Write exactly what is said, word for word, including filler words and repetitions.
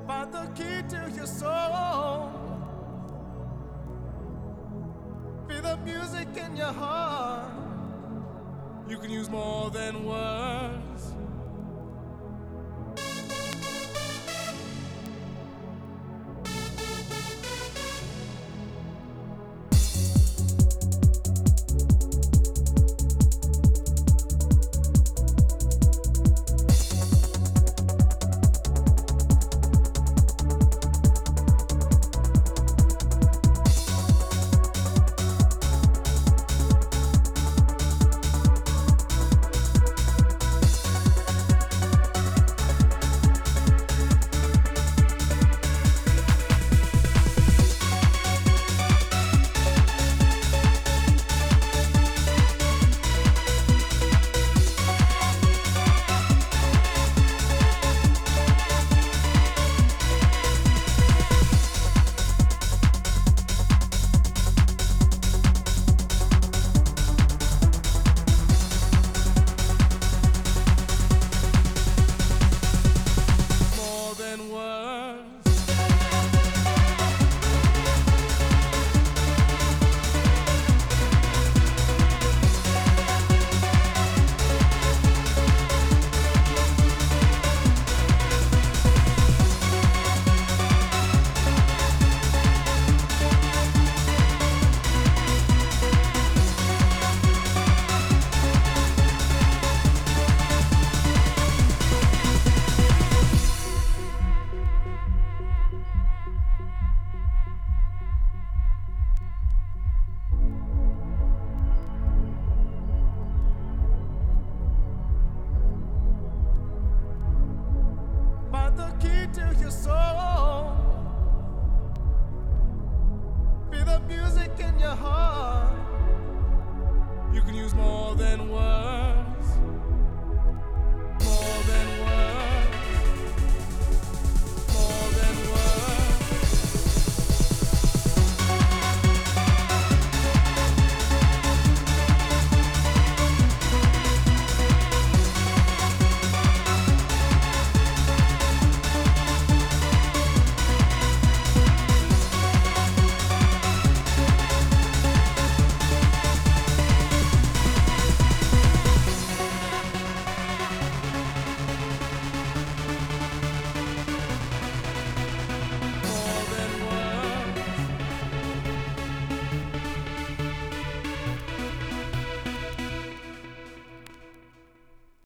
Find the key to your soul. Feel the music in your heart. You can use more than words. To your soul. Feel the music in your heart. You can use more than words. More than words.